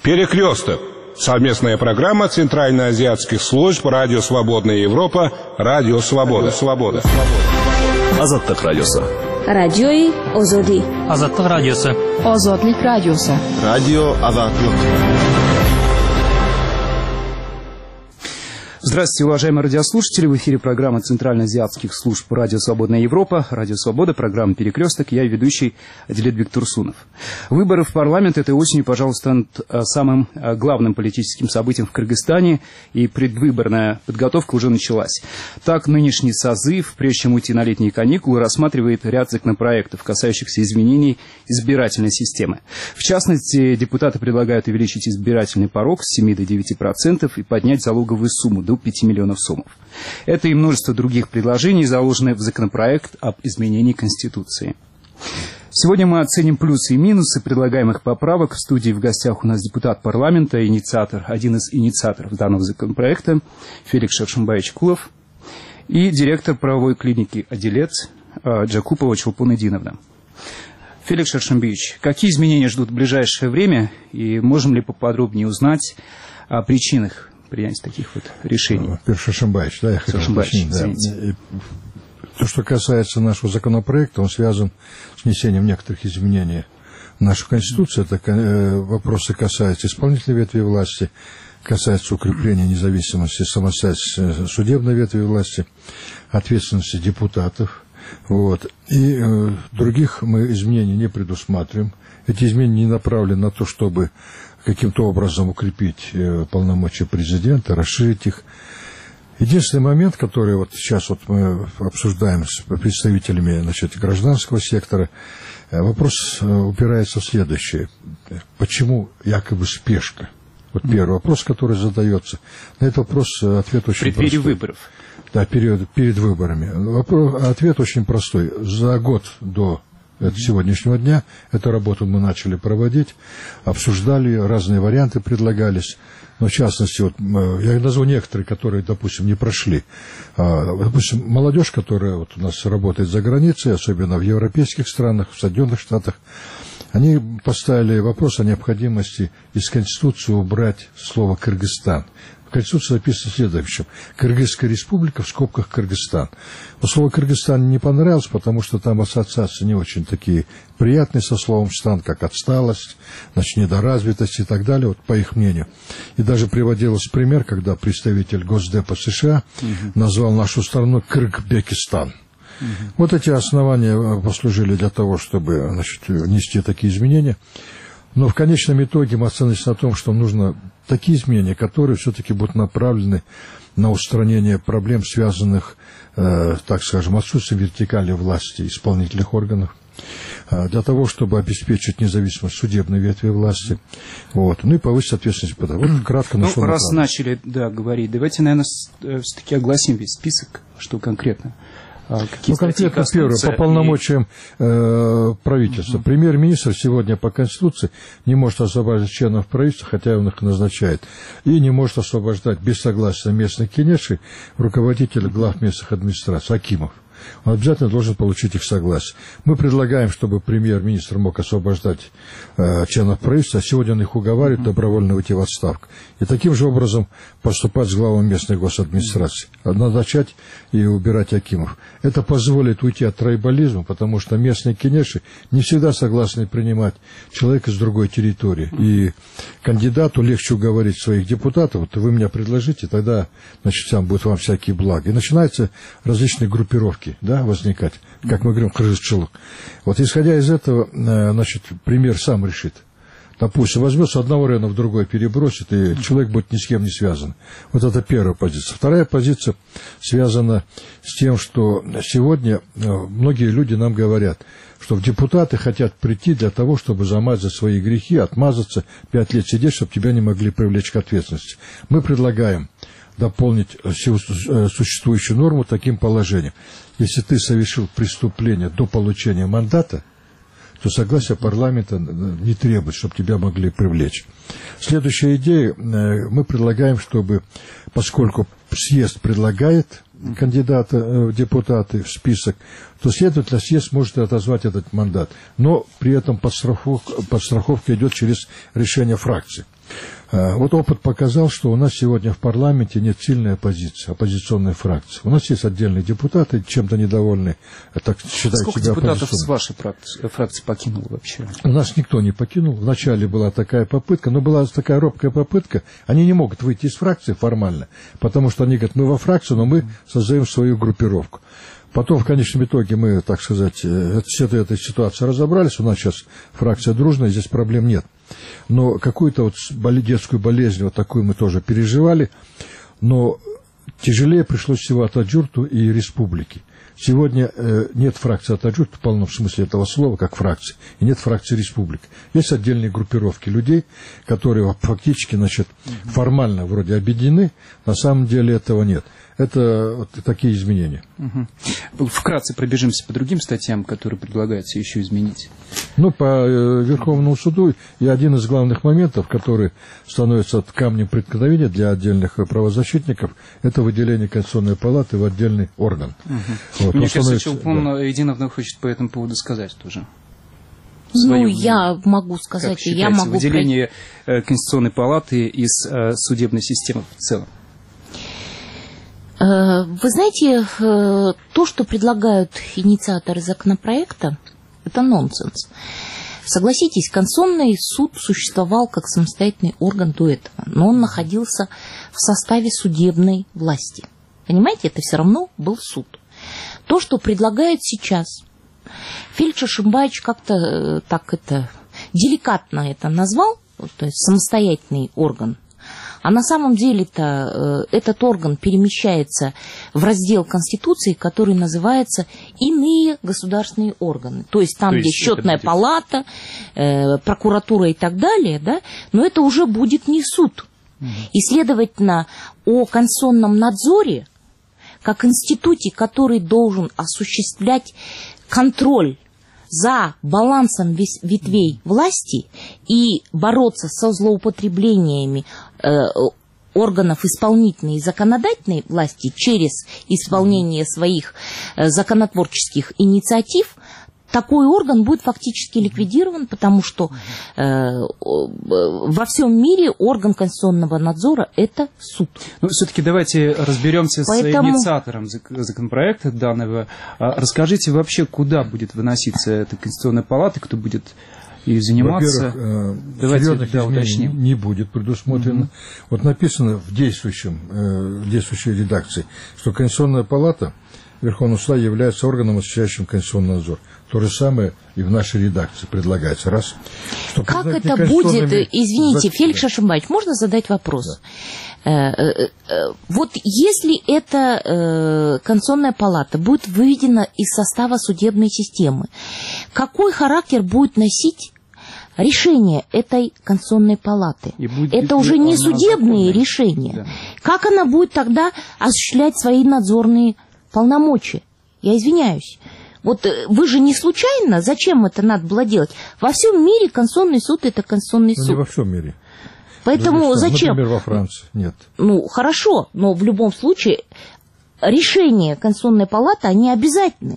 Перекресток. Совместная программа Центральноазиатских служб Радио Свободная Европа, Радио Свобода. Азаттык радиосы. Радиои Озоди. Азаттык радиосы. Озодлик радиосы. Радио Азаттык. Здравствуйте, уважаемые радиослушатели. В эфире программа Центральноазиатских служб Радио Свободная Европа, Радио Свобода, программа «Перекресток». Я ведущий Адилет Бектурсунов. Выборы в парламент этой осенью, пожалуй, станут самым главным политическим событием в Кыргызстане, и предвыборная подготовка уже началась. Так, нынешний созыв, прежде чем уйти на летние каникулы, рассматривает ряд законопроектов, касающихся изменений избирательной системы. В частности, депутаты предлагают увеличить избирательный порог с 7 до 9% и поднять залоговую сумму до 5 миллионов сомов. Это и множество других предложений, заложенных в законопроект об изменении Конституции. Сегодня мы оценим плюсы и минусы предлагаемых поправок. В студии в гостях у нас депутат парламента, один из инициаторов данного законопроекта Феликс Шершембаевич Кулов и директор правовой клиники «Адилет» Джакупова Чулпон-Эдиновна. Феликс Шершембаевич, какие изменения ждут в ближайшее время, и можем ли поподробнее узнать о причинах принятия таких вот решений? Шершембаевич, да, я хотел уточнить. Да. То, что касается нашего законопроекта, он связан с внесением некоторых изменений в нашу Конституцию. Это вопросы касаются исполнительной ветви власти, касаются укрепления независимости и самостоятельности судебной ветви власти, ответственности депутатов. Вот. И других мы изменений не предусматриваем. Эти изменения не направлены на то, чтобы каким-то образом укрепить полномочия президента, расширить их. Единственный момент, который вот сейчас вот мы обсуждаем с представителями, гражданского сектора, вопрос упирается в следующее. Почему якобы спешка? Вот первый вопрос, который задается. На этот вопрос ответ очень простой. Перед выборов. Да, перед выборами. Ответ очень простой. За год до сегодняшнего дня эту работу мы начали проводить, обсуждали, разные варианты предлагались. Но, в частности, вот, я назову некоторые, которые, допустим, не прошли. Допустим, молодежь, которая вот у нас работает за границей, особенно в европейских странах, в Соединенных Штатах, они поставили вопрос о необходимости из Конституции убрать слово «Кыргызстан». В Конституции написано следующее: Кыргызская республика, в скобках Кыргызстан. Но слово «Кыргызстан» не понравилось, потому что там ассоциации не очень такие приятные со словом «стан», как отсталость, недоразвитость и так далее, вот по их мнению. И даже приводился пример, когда представитель Госдепа США назвал нашу страну Кыргызбекистан. Вот эти основания послужили для того, чтобы внести такие изменения. Но в конечном итоге мы остановились на том, что нужно такие изменения, которые все-таки будут направлены на устранение проблем, связанных, так скажем, отсутствием вертикали власти исполнительных органов, для того, чтобы обеспечить независимость судебной ветви власти, вот, ну и повысить ответственность. Вот кратко на что раз начали говорить, давайте, наверное, все-таки огласим весь список, что конкретно. Конкретно первое, по полномочиям правительства. Премьер-министр сегодня по Конституции не может освобождать членов правительства, хотя он их назначает, и не может освобождать без согласия местных кенешей руководителей глав местных администраций, акимов. Он обязательно должен получить их согласие. Мы предлагаем, чтобы премьер-министр мог освобождать членов правительства, а сегодня он их уговаривает добровольно уйти в отставку. И таким же образом поступать с главами местных госадминистраций. Назначать и убирать акимов. Это позволит уйти от трайбализма, потому что местные кенеши не всегда согласны принимать человека с другой территории. И кандидату легче уговорить своих депутатов: вот вы меня предложите, тогда, там будут вам всякие блага. И начинаются различные группировки, возникать, как мы говорим, кыргызчылык. Вот исходя из этого, премьер сам решит. Допустим, возьмет с одного района в другой, перебросит, и человек будет ни с кем не связан. Вот это первая позиция. Вторая позиция связана с тем, что сегодня многие люди нам говорят, что депутаты хотят прийти для того, чтобы замазать свои грехи, отмазаться, 5 лет сидеть, чтобы тебя не могли привлечь к ответственности. Мы предлагаем дополнить существующую норму таким положением. Если ты совершил преступление до получения мандата, то согласие парламента не требует, чтобы тебя могли привлечь. Следующая идея. Мы предлагаем, чтобы, поскольку съезд предлагает кандидата в депутаты в список, то, следовательно, съезд может отозвать этот мандат. Но при этом подстраховка идет через решение фракции. Вот опыт показал, что у нас сегодня в парламенте нет сильной оппозиции, оппозиционной фракции. У нас есть отдельные депутаты, чем-то недовольны. Так считают сколько себя депутатов с вашей фракции покинуло вообще? У нас никто не покинул. Вначале была такая попытка, но была такая робкая попытка. Они не могут выйти из фракции формально, потому что они говорят, мы во фракцию, но мы создаем свою группировку. Потом, в конечном итоге, мы, так сказать, с этой ситуацией разобрались. У нас сейчас фракция дружная, здесь проблем нет. Но какую-то вот детскую болезнь, вот такую мы тоже переживали. Но тяжелее пришлось всего Атаджурту и республике. Сегодня нет фракции Атаджурт в полном смысле этого слова, как фракции, и нет фракции республик. Есть отдельные группировки людей, которые фактически, значит, формально вроде объединены, на самом деле этого нет. Это вот такие изменения. Вкратце пробежимся по другим статьям, которые предлагается еще изменить. Ну, по Верховному суду и один из главных моментов, который становится камнем преткновения для отдельных правозащитников, это выделение Конституционной палаты в отдельный орган. Вот, мне кажется, Чулпан Единовна хочет по этому поводу сказать тоже. Ну, я могу сказать, как я могу... выделение Конституционной палаты из судебной системы в целом. Вы знаете, то, что предлагают инициаторы законопроекта, это нонсенс. Согласитесь, Конституционный суд существовал как самостоятельный орган до этого, но он находился в составе судебной власти. Понимаете, это все равно был суд. То, что предлагают сейчас, Феликс Шимбаевич как-то так это деликатно это назвал, то есть самостоятельный орган. А на самом деле-то этот орган перемещается в раздел Конституции, который называется «Иные государственные органы». То есть там, где счетная палата, прокуратура и так далее, да, но это уже будет не суд. И, следовательно, о конституционном надзоре, как институте, который должен осуществлять контроль за балансом ветвей власти и бороться со злоупотреблениями органов исполнительной и законодательной власти через исполнение своих законотворческих инициатив, такой орган будет фактически ликвидирован, потому что во всем мире орган конституционного надзора – это суд. Ну, все-таки давайте разберемся с инициатором законопроекта данного. Расскажите вообще, куда будет выноситься эта Конституционная палата, кто будет и заниматься? Во-первых, серьезных изменений не будет предусмотрено. Вот написано в действующей редакции, что Конституционная палата Верховного суда является органом, осуществляющим конституционный надзор. То же самое и в нашей редакции предлагается. Раз. Что как это будет, извините, Феликс Шимбаевич, можно задать вопрос? Да. Вот если эта Конституционная палата будет выведена из состава судебной системы, какой характер будет носить решение этой Конституционной палаты? Это уже не судебные решения. Да. Как она будет тогда осуществлять свои надзорные полномочия? Я извиняюсь. Вот вы же не случайно, зачем это надо было делать? Во всем мире Конституционный суд – это Конституционный суд. Не во всем мире. Поэтому зачем? Например, во Франции нет. Ну, хорошо, но в любом случае решения Конституционной палаты, они обязательны.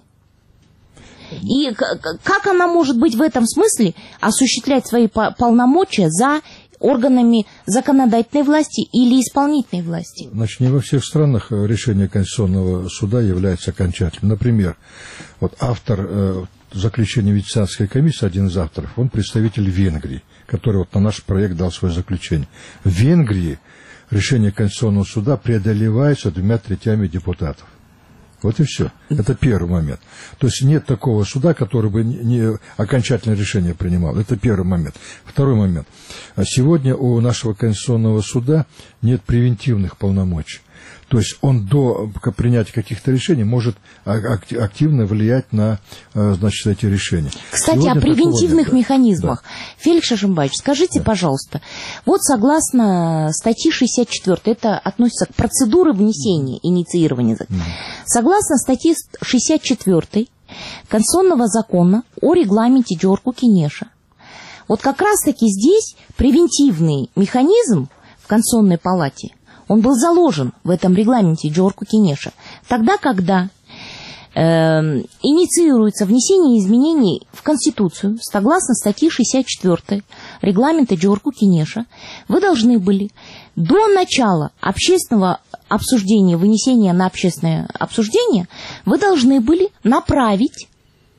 И как она может быть в этом смысле осуществлять свои полномочия за органами законодательной власти или исполнительной власти? Значит, не во всех странах решение Конституционного суда является окончательным. Например, вот автор заключения Венецианской комиссии, один из авторов, он представитель Венгрии, который вот на наш проект дал свое заключение. В Венгрии решение Конституционного суда преодолевается 2/3 депутатов. Вот и все. Это первый момент. То есть нет такого суда, который бы не окончательное решение принимал. Это первый момент. Второй момент. Сегодня у нашего Конституционного суда нет превентивных полномочий. То есть он до принятия каких-то решений может активно влиять на, значит, эти решения. Кстати, сегодня о превентивных механизмах. Да. Феликс Шимбаевич, скажите, пожалуйста, вот согласно статье 64, это относится к процедуре внесения, инициирования закона. Согласно статье 64 Конституционного закона о регламенте Джорку Кенеша, вот как раз-таки здесь превентивный механизм в Конституционной палате, он был заложен в этом регламенте Джорку Кенеша. Тогда, когда инициируется внесение изменений в Конституцию согласно статьи 64 регламента Джорку-Кенеша, вы должны были до начала общественного обсуждения, вынесения на общественное обсуждение, вы должны были направить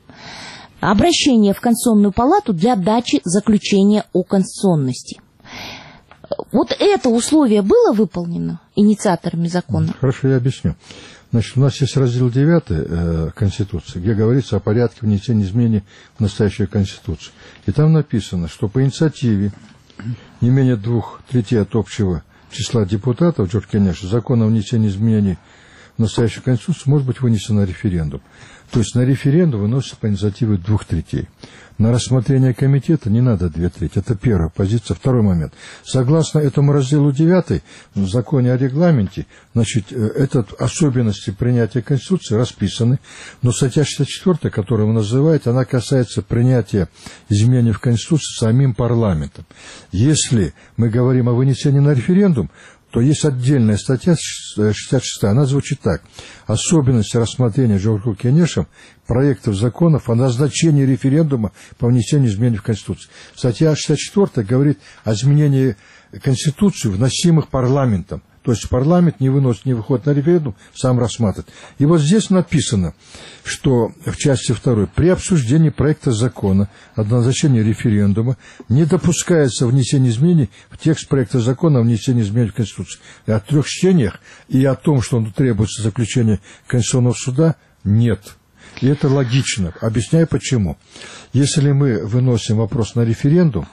обращение в Конституционную палату для дачи заключения о конституционности. Вот это условие было выполнено инициаторами закона? Хорошо, я объясню. Значит, у нас есть раздел 9 Конституции, где говорится о порядке внесения изменений в настоящую Конституцию. И там написано, что по инициативе не менее 2/3 от общего числа депутатов Джорку-Кенеша закон о внесении изменений в настоящую Конституцию может быть вынесен на референдум. То есть на референдум выносится по инициативе 2/3. На рассмотрение комитета не надо 2/3. Это первая позиция. Второй момент. Согласно этому разделу 9 в законе о регламенте, значит, особенности принятия Конституции расписаны, но статья 64, которую вы называете, она касается принятия изменений в Конституции самим парламентом. Если мы говорим о вынесении на референдум, то есть отдельная статья 66, она звучит так. Особенности рассмотрения Джорку-Кенешем проектов законов о назначении референдума по внесению изменений в Конституцию. Статья 64 говорит о изменении Конституции, вносимых парламентом. То есть парламент не выходит на референдум, сам рассматривает. И вот здесь написано, что в части 2 при обсуждении проекта закона о назначении референдума не допускается внесение изменений в текст проекта закона о внесении изменений в Конституцию. И о 3 чтениях и о том, что требуется заключение Конституционного суда, нет. И это логично. Объясняю почему. Если мы выносим вопрос на референдум,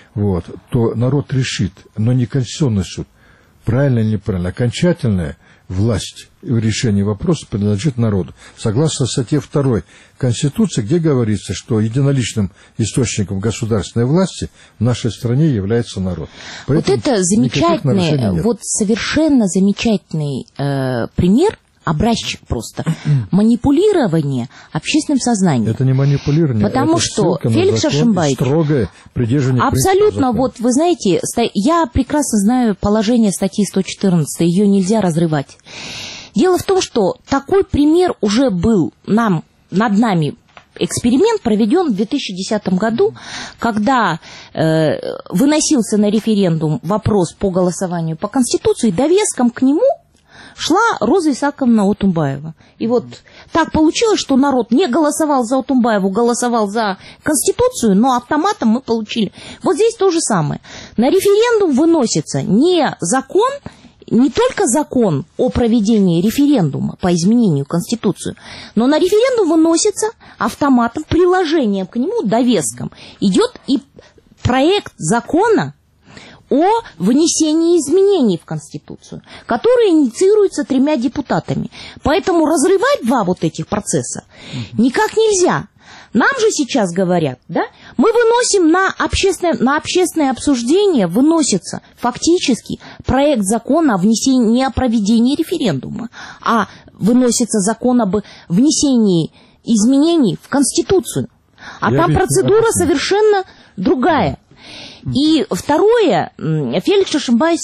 то народ решит, но не Конституционный суд. Правильно или неправильно, окончательная власть в решении вопроса принадлежит народу. Согласно статье 2 Конституции, где говорится, что единоличным источником государственной власти в нашей стране является народ. Поэтому вот это замечательный, совершенно замечательный пример, образчик просто, манипулирование общественным сознанием. Это не манипулирование, потому это что Феликс Шаршембаевич строгое придерживание абсолютно, вы знаете, я прекрасно знаю положение статьи 114, ее нельзя разрывать. Дело в том, что такой пример уже был над нами. Эксперимент проведен в 2010 году, когда выносился на референдум вопрос по голосованию по Конституции, довеском к нему шла Роза Исааковна Отумбаева. И вот так получилось, что народ не голосовал за Отумбаеву, голосовал за Конституцию, но автоматом мы получили. Вот здесь то же самое. На референдум выносится не только закон о проведении референдума по изменению Конституции, но на референдум выносится автоматом, приложением к нему, довеском, идет и проект закона о внесении изменений в Конституцию, которые инициируются 3 депутатами. Поэтому разрывать 2 этих процесса никак нельзя. Нам же сейчас говорят, да, мы выносим на общественное обсуждение, выносится фактически проект закона о внесении, не о проведении референдума, а выносится закон об внесении изменений в Конституцию. А там процедура совершенно другая. И второе, Феликс Шаршембаевич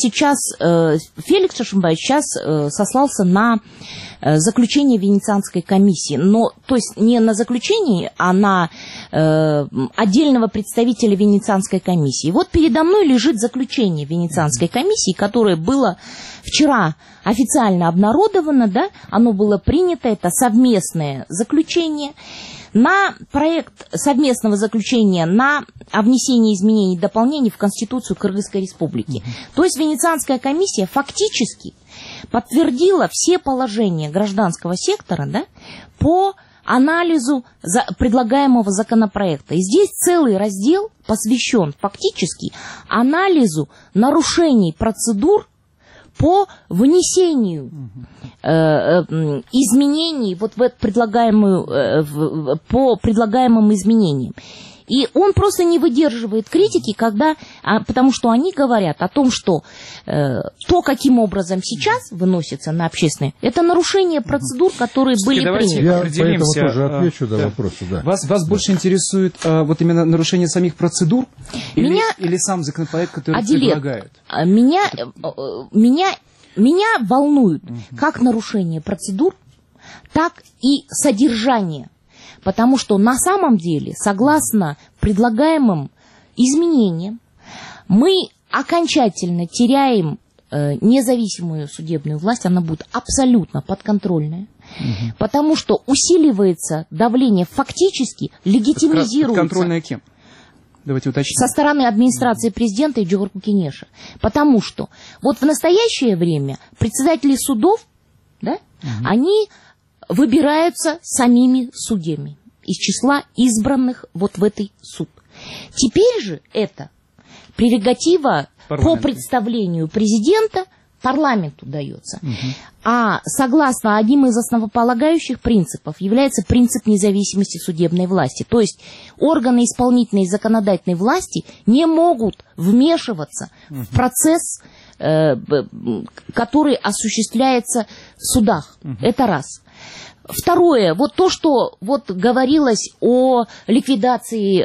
сейчас сослался на заключение Венецианской комиссии. То есть не на заключение, а на отдельного представителя Венецианской комиссии. Вот передо мной лежит заключение Венецианской комиссии, которое было вчера официально обнародовано, да, оно было принято, это совместное заключение. На проект совместного заключения о внесении изменений и дополнений в Конституцию Кыргызской Республики. То есть Венецианская комиссия фактически подтвердила все положения гражданского сектора, да, по анализу предлагаемого законопроекта. И здесь целый раздел посвящен фактически анализу нарушений процедур по внесению изменений по предлагаемым изменениям. И он просто не выдерживает критики, потому что они говорят о том, что то, каким образом сейчас выносится на общественное, это нарушение процедур, которые были приняты. Я поэтому тоже отвечу на вопросы. Да. Вас больше интересует именно нарушение самих процедур или сам законопроект, который предлагают? Меня волнует как нарушение процедур, так и содержание. Потому что на самом деле, согласно предлагаемым изменениям, мы окончательно теряем независимую судебную власть, она будет абсолютно подконтрольная, потому что усиливается давление, фактически легитимизируется. Подконтрольная кем? Давайте уточним. Со стороны администрации президента и Джохар Кукинеша. Потому что вот в настоящее время председатели судов, да, они выбираются самими судьями из числа избранных вот в этот суд. Теперь же это прерогатива по представлению президента парламенту дается. А согласно одним из основополагающих принципов является принцип независимости судебной власти. То есть органы исполнительной и законодательной власти не могут вмешиваться в процесс, который осуществляется в судах. Это раз. Второе, вот то, что вот говорилось о ликвидации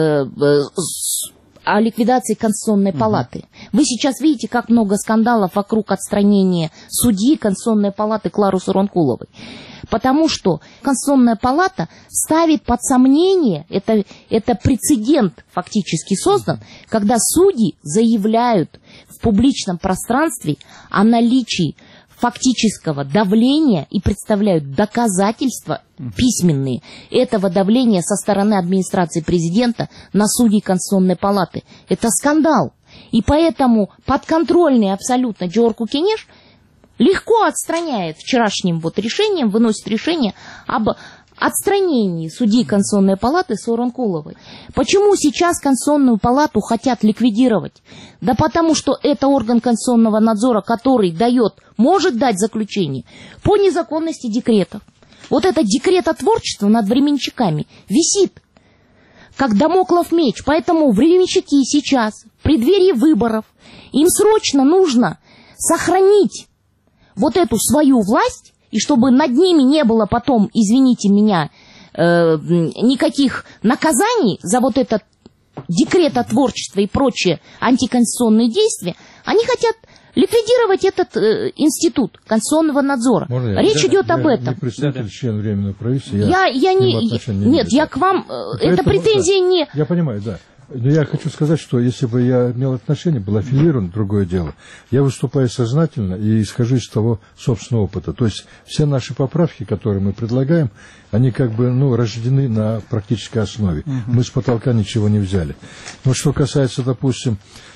Конституционной палаты. Вы сейчас видите, как много скандалов вокруг отстранения судьи Конституционной палаты Клары Сооронкуловой. Потому что Конституционная палата ставит под сомнение, это прецедент фактически создан, когда судьи заявляют в публичном пространстве о наличии фактического давления и представляют доказательства письменные этого давления со стороны администрации президента на судей Конституционной палаты. Это скандал. И поэтому подконтрольный абсолютно Джохар Кукинеш легко отстраняет вчерашним вот решением, выносит решение об отстранении судьи Конституционной палаты Сооронкуловой. Почему сейчас Конституционную палату хотят ликвидировать? Да потому что это орган конституционного надзора, который может дать заключение по незаконности декретов. Вот это декретотворчество над временщиками висит, как дамоклов меч. Поэтому временщики сейчас, в преддверии выборов, им срочно нужно сохранить вот эту свою власть, и чтобы над ними не было потом, извините меня, никаких наказаний за вот это декретотворчество и прочие антиконституционные действия, они хотят ликвидировать этот институт конституционного надзора. Речь идет об этом. Я не представитель, член Временного правительства. Я к вам... Это претензия не... Я понимаю, да. Но я хочу сказать, что если бы я имел отношение, был аффилирован, другое дело, я выступаю сознательно и исхожу из того собственного опыта. То есть все наши поправки, которые мы предлагаем, они как бы рождены на практической основе. Мы с потолка ничего не взяли. Но что касается, допустим,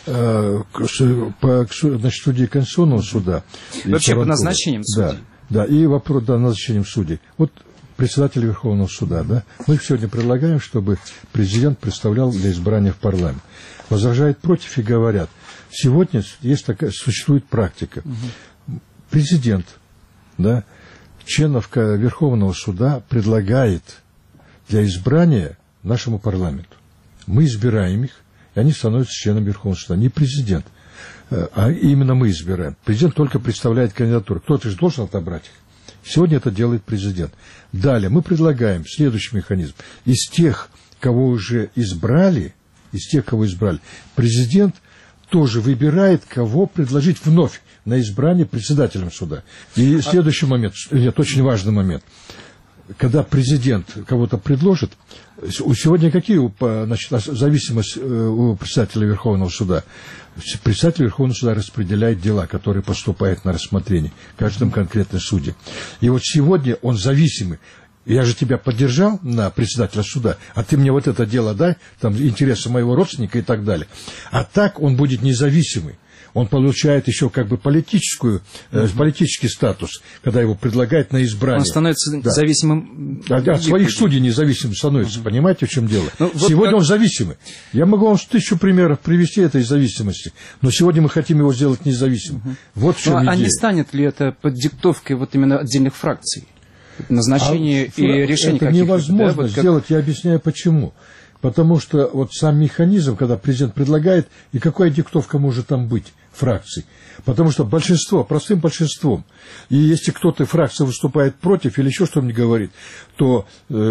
судей Конституционного суда... Вообще по назначениям судей. Да, и вопрос назначением судей. Вот председателя Верховного суда, да, мы сегодня предлагаем, чтобы президент представлял для избрания в парламент. Возражают против и говорят, сегодня существует практика. Президент, да, членов Верховного суда предлагает для избрания нашему парламенту. Мы избираем их, и они становятся членами Верховного суда. Не президент, а именно мы избираем. Президент только представляет кандидатуру. Кто-то же должен отобрать их. Сегодня это делает президент. Далее мы предлагаем следующий механизм. Из тех, кого уже избрали, президент тоже выбирает, кого предложить вновь на избрание председателем суда. И следующий момент, очень важный момент. Когда президент кого-то предложит, сегодня какие зависимость у председателя Верховного суда? Председатель Верховного суда распределяет дела, которые поступают на рассмотрение каждым конкретным судьям. И вот сегодня он зависимый. Я же тебя поддержал на председателя суда, а ты мне вот это дело дай, там интересы моего родственника и так далее. А так он будет независимый. Он получает еще как бы политический статус, когда его предлагают на избрание. Он становится зависимым. От своих судей независимым становится. Понимаете, в чем дело? Сегодня он зависимый. Я могу вам 1000 примеров привести этой зависимости, но сегодня мы хотим его сделать независимым. Вот в чем идея. А не станет ли это под диктовкой вот именно отдельных фракций? Назначение и решение каких-то. Это невозможно сделать, я объясняю почему. Потому что вот сам механизм, когда президент предлагает, и какая диктовка может там быть фракций. Потому что большинство, простым большинством, и если кто-то фракция выступает против или еще что-нибудь говорит, то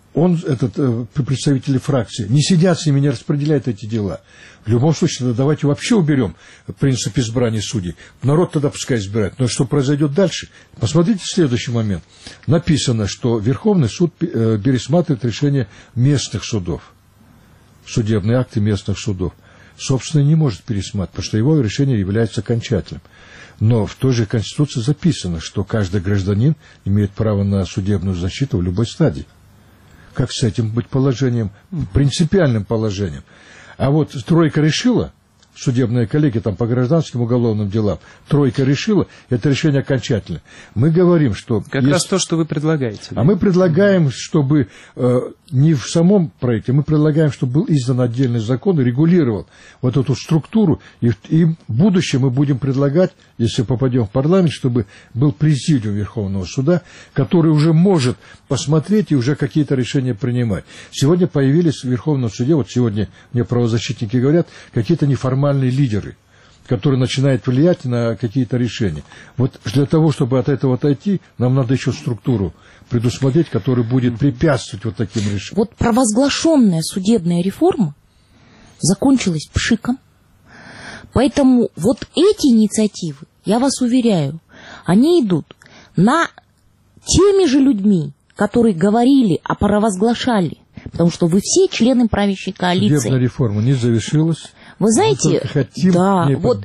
представители фракции, не сидят с ними, не распределяют эти дела. В любом случае, давайте вообще уберем принцип избрания судей. Народ тогда пускай избирает. Но что произойдет дальше? Посмотрите следующий момент. Написано, что Верховный суд пересматривает решения местных судов. Судебные акты местных судов. Собственно, не может пересматривать, потому что его решение является окончательным. Но в той же Конституции записано, что каждый гражданин имеет право на судебную защиту в любой стадии. Как с этим быть положением, принципиальным положением? А вот тройка решила, судебная коллегия там по гражданским уголовным делам, тройка решила, это решение окончательно. Мы говорим, что... Как раз то, что вы предлагаете. А мы предлагаем, чтобы не в самом проекте, мы предлагаем, чтобы был издан отдельный закон и регулировал вот эту структуру. И в будущем мы будем предлагать, если попадем в парламент, чтобы был президиум Верховного суда, который уже может посмотреть и уже какие-то решения принимать. Сегодня появились в Верховном суде, вот сегодня мне правозащитники говорят, какие-то неформальные лидеры, которые начинают влиять на какие-то решения. Вот для того, чтобы от этого отойти, нам надо еще структуру предусмотреть, которая будет препятствовать вот таким решениям. Вот провозглашенная судебная реформа закончилась пшиком. Поэтому вот эти инициативы, я вас уверяю, они идут на теми же людьми, которые говорили, а провозглашали. Потому что вы все члены правящей коалиции. Судебная реформа не завершилась. Вы знаете, да, вот,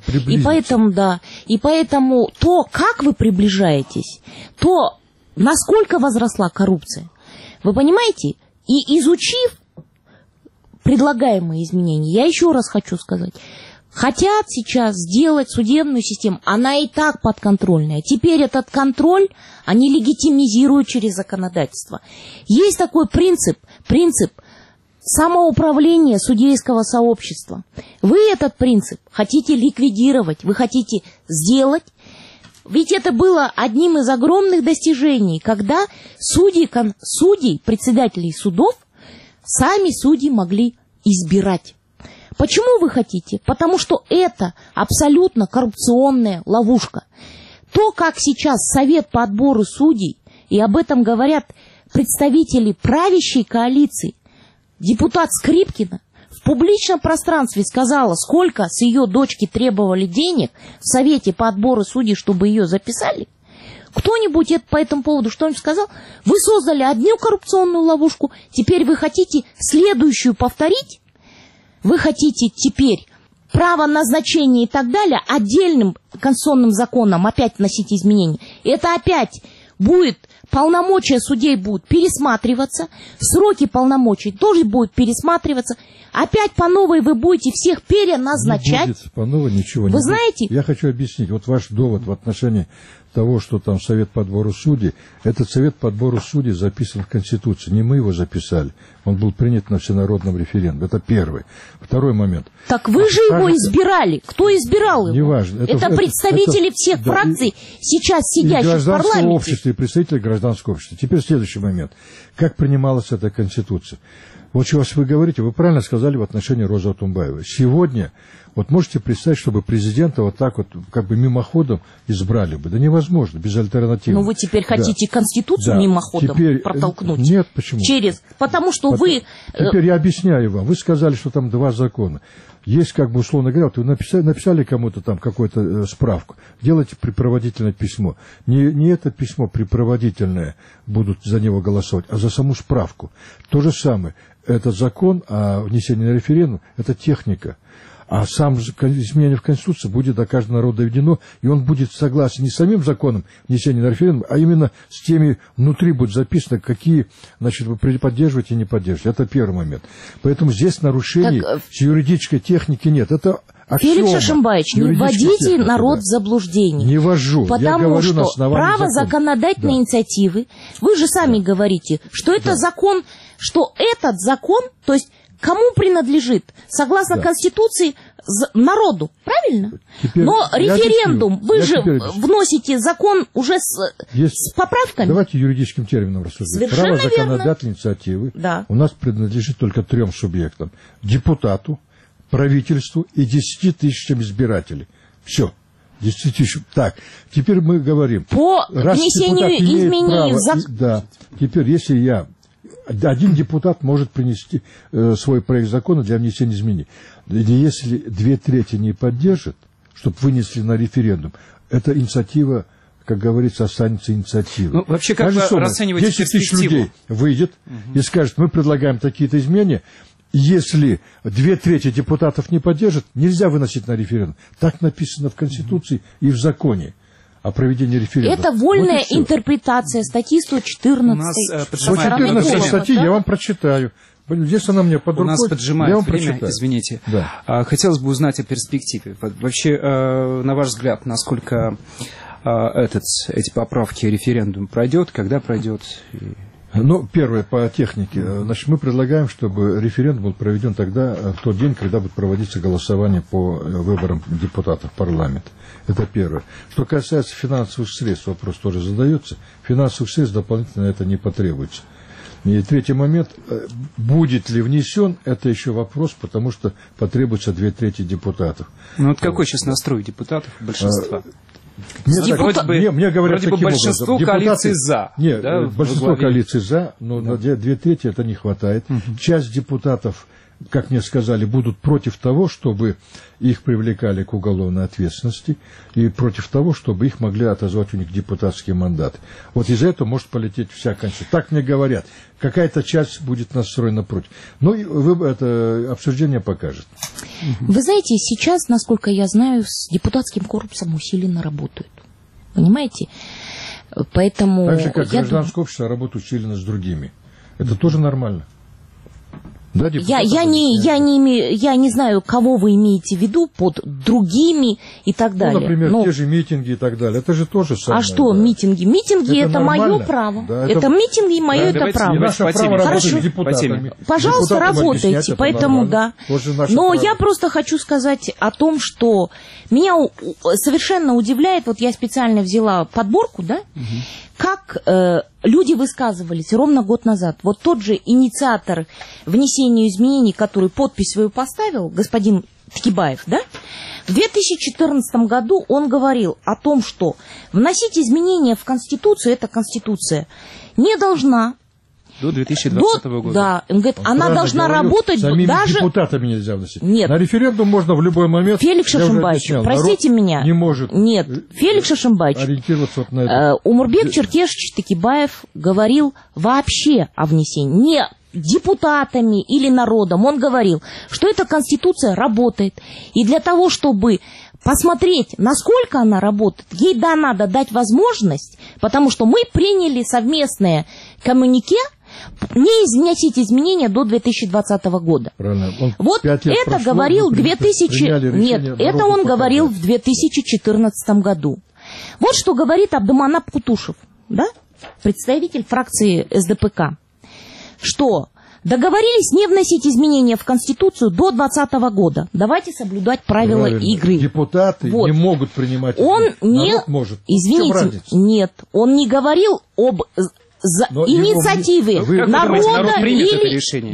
и поэтому то, как вы приближаетесь, то, насколько возросла коррупция, вы понимаете, и изучив предлагаемые изменения, я еще раз хочу сказать, хотят сейчас сделать судебную систему, она и так подконтрольная. Теперь этот контроль они легитимизируют через законодательство. Есть такой принцип самоуправления судейского сообщества. Вы этот принцип хотите ликвидировать, вы хотите сделать. Ведь это было одним из огромных достижений, когда судей, председателей судов, сами судьи могли избирать. Почему вы хотите? Потому что это абсолютно коррупционная ловушка. То, как сейчас Совет по отбору судей, и об этом говорят представители правящей коалиции, депутат Скрипкина в публичном пространстве сказала, сколько с ее дочки требовали денег в Совете по отбору судей, чтобы ее записали. Кто-нибудь по этому поводу что-нибудь сказал? Вы создали одну коррупционную ловушку, теперь вы хотите следующую повторить? Вы хотите теперь право назначения и так далее отдельным конституционным законом опять вносить изменения? Это опять будет, полномочия судей будут пересматриваться, сроки полномочий тоже будут пересматриваться. Опять по новой вы будете всех переназначать. Не будет по новой ничего. Вы знаете? Я хочу объяснить. Вот ваш довод в отношении того, что там Совет по отбору судей. Этот Совет по отбору судей записан в Конституции. Не мы его записали. Он был принят на всенародном референдуме. Это первый. Второй момент. Так вы же его избирали. Кто избирал его? Неважно. Это представители всех фракций, сейчас сидящих в парламенте. Гражданского общества и представители гражданского общества. Теперь следующий момент. Как принималась эта Конституция? Вот что вы говорите, вы правильно сказали в отношении Розы Атумбаевой. Сегодня, вот можете представить, чтобы президента вот так вот, как бы мимоходом избрали бы. Да невозможно, без альтернативы. Ну вы теперь хотите Конституцию мимоходом протолкнуть? Нет, почему? Потому что вы... Теперь я объясняю вам. Вы сказали, что там два закона. Есть, как бы, условно говоря, вот вы написали кому-то там какую-то справку, делайте припроводительное письмо. Не это письмо припроводительное будут за него голосовать, а за саму справку. То же самое. Этот закон о внесении на референдум – это техника. А сам изменение в Конституции будет до каждого народа доведено, и он будет согласен не с самим законом внесения на референдум, а именно с теми, внутри будет записано, какие, значит, вы поддерживаете и не поддерживаете. Это первый момент. Поэтому здесь нарушений с юридической техники нет. Это аксиома. Феликс Шашимбаевич, не вводите народ в заблуждение. Не ввожу. Потому что право законодательной инициативы, вы же сами говорите, что это закон, что этот закон, то есть кому принадлежит, согласно Конституции, народу, правильно? Но референдум, вы же вносите закон уже с поправками. Давайте юридическим термином рассуждать. Право законодательной инициативы у нас принадлежит только 3 субъектам. Депутату, правительству и 10 тысячам избирателей. Все. 10 тысяч. Так, теперь мы говорим. По внесению изменений в закон. Да. Теперь, если я один депутат может принести свой проект закона для внесения изменений. И если 2/3 не поддержат, чтобы вынесли на референдум, эта инициатива, как говорится, останется инициативой. Ну, вообще, как вы расцениваете 10 тысяч перспективу? людей выйдет и скажет, мы предлагаем такие-то изменения. Если 2/3 депутатов не поддержат, нельзя выносить на референдум. Так написано в Конституции и в законе о проведении референдума. Это вольная интерпретация статьи 114. 114 статьи я вам прочитаю. Здесь она мне под рукой. У нас поджимает время, прочитаю. извините. Да. Хотелось бы узнать о перспективе. Вообще, на ваш взгляд, насколько эти поправки референдум пройдет, когда пройдет? Ну, первое, по технике. Значит, мы предлагаем, чтобы референдум был проведен тогда, в тот день, когда будет проводиться голосование по выборам депутатов в парламент. Это первое. Что касается финансовых средств, вопрос тоже задается. Финансовых средств дополнительно это не потребуется. И третий момент, будет ли внесен, это еще вопрос, потому что потребуется 2/3 депутатов. Ну, вот какой сейчас настрой депутатов большинства? Мне говорят вроде бы большинство коалиции за. Нет, да, большинство коалиции за, но на 2/3 это не хватает. Часть депутатов, как мне сказали, будут против того, чтобы их привлекали к уголовной ответственности, и против того, чтобы их могли отозвать у них депутатские мандаты. Вот из-за этого может полететь вся Конституция. Так мне говорят. Какая-то часть будет настроена против. Ну, это обсуждение покажет. Вы знаете, сейчас, насколько я знаю, с депутатским корпусом усиленно работают. Понимаете? Поэтому... Так же, как гражданское общество работает усиленно с другими. Это тоже нормально. Да, я не знаю, кого вы имеете в виду под другими и так далее. Ну, например, те же митинги и так далее. Это же тоже самое. А что да. митинги? Митинги это мое право. Да, это митинги мое это право. Наше право работать с депутатами. Пожалуйста, работайте. Поэтому да. Но право. Я просто хочу сказать о том, что меня совершенно удивляет, вот я специально взяла подборку, да, как люди высказывались ровно год назад. Вот тот же инициатор внесения изменений, который подпись свою поставил, господин Ткибаев, да, в 2014 году он говорил о том, что вносить изменения в Конституцию, эта Конституция не должна... До 2020 года. Да, он говорит, она должна работать даже... депутатами нельзя вносить. Нет. На референдум можно в любой момент... Феликс Шашимбаевич, простите меня. Не может... Нет, Феликс Шашимбаевич, ориентироваться вот на это. Умурбек Чертешевич Текибаев говорил вообще о внесении. Не депутатами или народом. Он говорил, что эта Конституция работает. И для того, чтобы... посмотреть, насколько она работает, ей надо дать возможность, потому что мы приняли совместное коммюнике не вносить изменения до 2020 года. Правильно. Вот это говорил 2000... Нет, это он говорил в 2014 году. Вот что говорит Абдуманап Кутушев, да? Представитель фракции СДПК, что договорились не вносить изменения в Конституцию до 2020 года. Давайте соблюдать правила игры. Депутаты не могут принимать. Он не... Народ может. Извините, нет, он не говорил об инициативе народа или...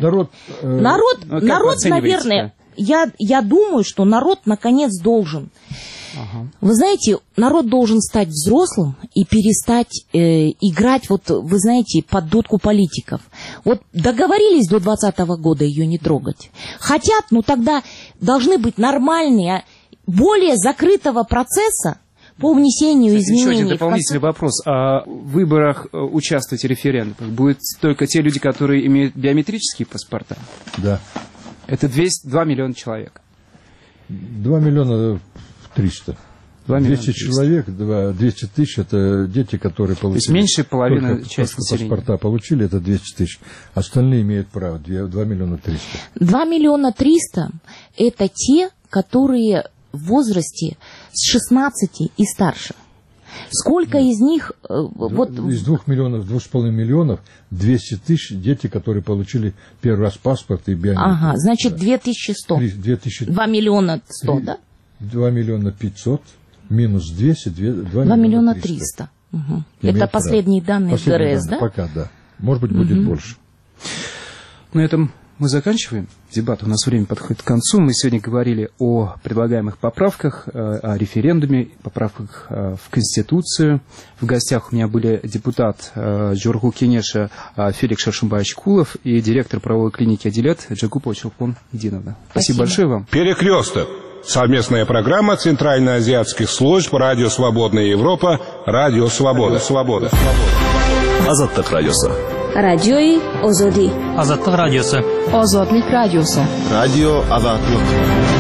Народ, наверное, я думаю, что народ наконец должен... Вы знаете, народ должен стать взрослым и перестать играть, вот, вы знаете, под дудку политиков. Вот договорились до 2020 года ее не трогать. Хотят, ну тогда должны быть нормальные, более закрытого процесса по внесению изменений. Еще один дополнительный вопрос. А в выборах участвовать в референдумах будут только те люди, которые имеют биометрические паспорта? Да. Это 2 миллиона человек. 2 миллиона 300. 200 человек, 200 тысяч, это дети, которые получили... То есть меньше половины части населения. Паспорта получили, это 200 тысяч. Остальные имеют право, 2 миллиона 300. 2 миллиона 300 это те, которые в возрасте с 16 и старше. Сколько из них... Из 2 миллионов, 2,5 миллионов, 200 тысяч дети, которые получили первый раз паспорт и биометрию. Ага, значит, 2100. 2 миллиона 100, да? 2 миллиона 500 минус 200, 2 миллиона 300. Угу. Это последние данные ДРС, да? Пока, да. Может быть, будет больше. На этом мы заканчиваем дебат. У нас время подходит к концу. Мы сегодня говорили о предлагаемых поправках, о референдуме, поправках в Конституцию. В гостях у меня были депутат Джоргу Кенеша Феликс Шаршумбаевич Кулов и директор правовой клиники «Адилет» Джакупова Челпон Единовна. Спасибо большое вам. «Перекресток». Совместная программа Центральноазиатских служб «Радио Свободная Европа», «Радио Свобода». Азаттык радиосы. Радиои Озоди. Азаттык радиосы. Озодлик радиосы. Радио Азаттык.